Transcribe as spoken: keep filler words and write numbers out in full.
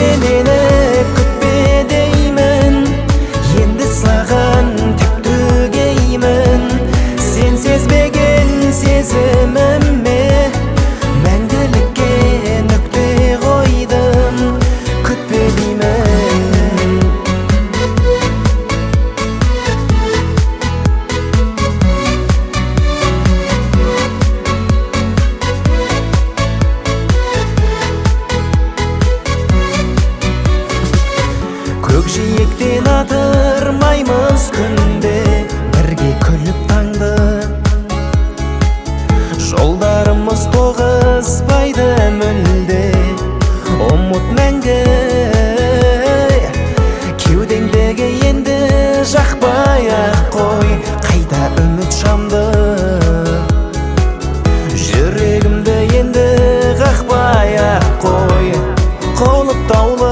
мени күтпе деймін, енді саған түктүгеймін. Сен сезбеген сезіміме мәңгілікке нүкте қойдым, күтпе деймін. Көкжиектен атырмаймыз күнде, бірге күліп таңды. Жолдарымыз тоғыспайды мүлде, ұмыт мәңгі. Кеудеңдегі енді жақпай-ақ қой, қайда үміт шамды. Жүрегімді енді қақпай-ақ қой, қолып таулы